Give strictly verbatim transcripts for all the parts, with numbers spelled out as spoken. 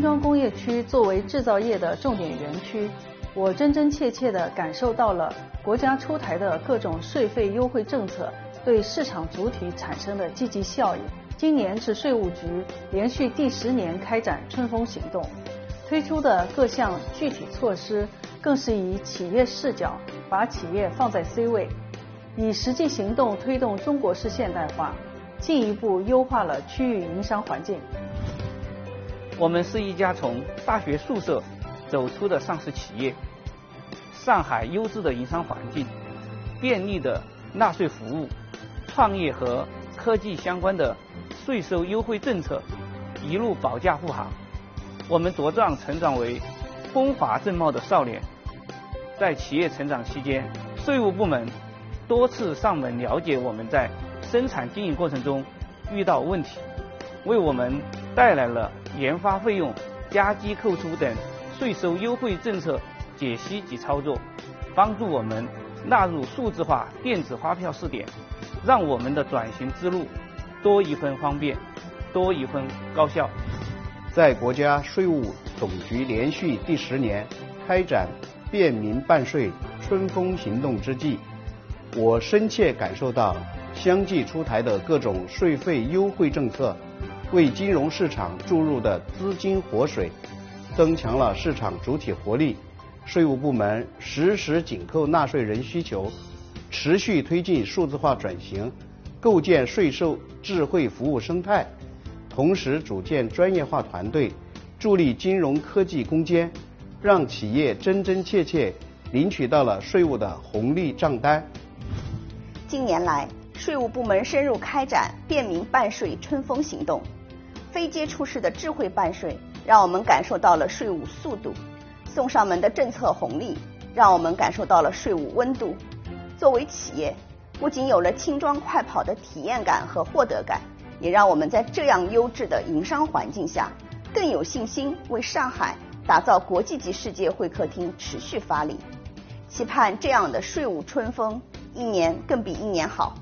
庄工业区作为制造业的重点园区，我真真切切地感受到了国家出台的各种税费优惠政策对市场主体产生的积极效应。今年是税务局连续第十年开展春风行动，推出的各项具体措施更是以企业视角，把企业放在 C 位，以实际行动推动中国式现代化，进一步优化了区域营商环境。 我们是一家从大学宿舍走出的上市企业，上海优质的营商环境、便利的纳税服务、创业和科技相关的税收优惠政策一路保驾护航，我们茁壮成长为风华正茂的少年。在企业成长期间，税务部门多次上门了解我们在生产经营过程中遇到问题，为我们带来了研发费用、加机扣除等税收优惠政策解析及操作，帮助我们纳入数字化电子发票试点，让我们的转型之路多一分方便，多一分高效。 在国家税务总局连续第十年开展便民办税春风行动之际，我深切感受到相继出台的各种税费优惠政策为金融市场注入的资金活水，增强了市场主体活力。税务部门实时紧扣纳税人需求，持续推进数字化转型，构建税收智慧服务生态，同时组建专业化团队，助力金融科技攻坚，让企业真真切切领取到了税务的红利账单。 近年来，税务部门深入开展便民办税春风行动，非接触式的智慧办税，让我们感受到了税务速度；送上门的政策红利，让我们感受到了税务温度。作为企业，不仅有了轻装快跑的体验感和获得感，也让我们在这样优质的营商环境下，更有信心为上海打造国际级世界会客厅持续发力。期盼这样的税务春风，一年更比一年好。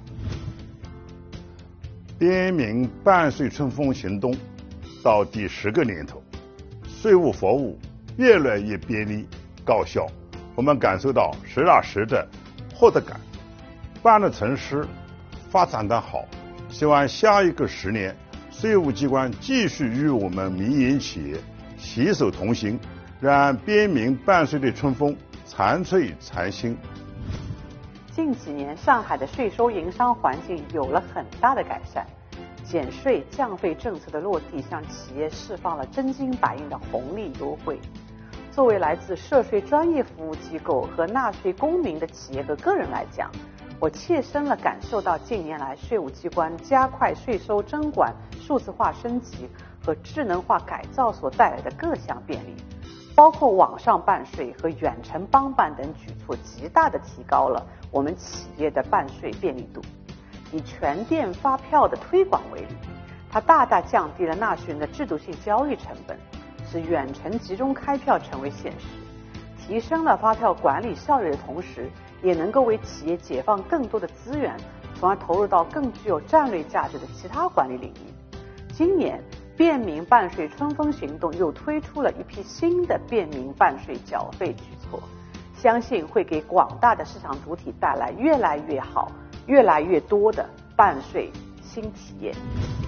便民办税春风行动到第十个年头，税务服务越来越便利高效，我们感受到实打实的获得感，办的城市发展的好。希望下一个十年，税务机关继续与我们民营企业携手同行，让便民办税的春风长翠长新。 近几年，上海的税收营商环境有了很大的改善，减税降费政策的落地，向企业释放了真金白银的红利优惠。作为来自涉税专业服务机构和纳税公民的企业和个人来讲，我切身地感受到近年来税务机关加快税收征管、数字化升级和智能化改造所带来的各项便利，包括网上办税和远程帮办等举措，极大地提高了我们企业的办税便利度。以全店发票的推广为例，它大大降低了纳税人的制度性交易成本，使远程集中开票成为现实，提升了发票管理效率的同时，也能够为企业解放更多的资源，从而投入到更具有战略价值的其他管理领域。今年便民办税春风行动又推出了一批新的便民办税缴费举措，相信会给广大的市场主体带来越来越好、越来越多的办税新体验。